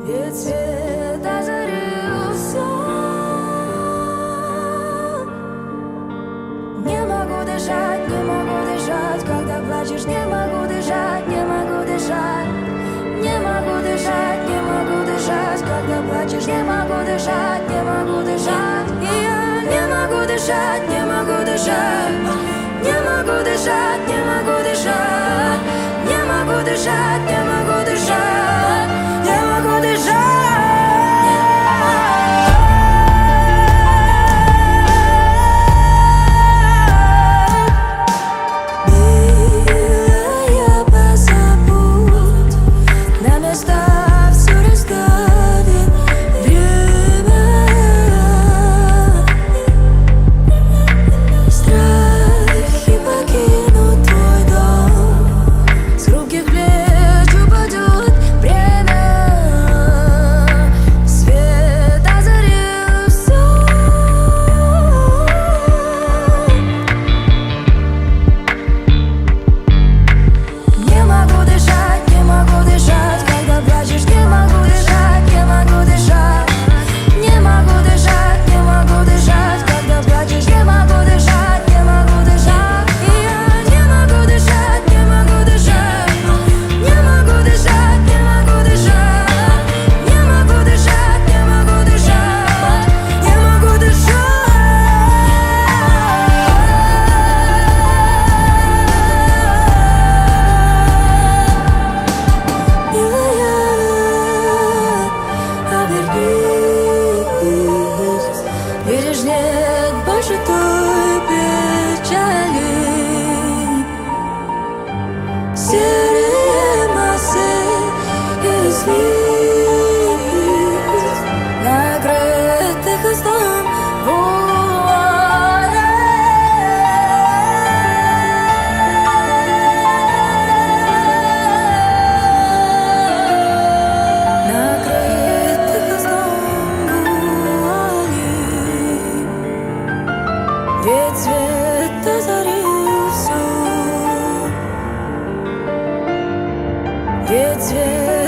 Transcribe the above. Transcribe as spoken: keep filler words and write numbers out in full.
Ведь свет озарил все. Не могу дышать, не могу дышать, когда плачешь, не могу дышать, не могу дышать. Не могу дышать, не могу дышать, когда плачешь, не могу дышать, не могу дышать. И я не могу дышать, не могу дышать, не могу дышать, не могу дышать, не могу дышать, не могу дышать, не могу дышать. Видишь, нет больше той печали. Серые массы из лиц, накрытых хвостом вуали. Накрытых хвостом вуали. Ведь свет озарил все. Ведь свет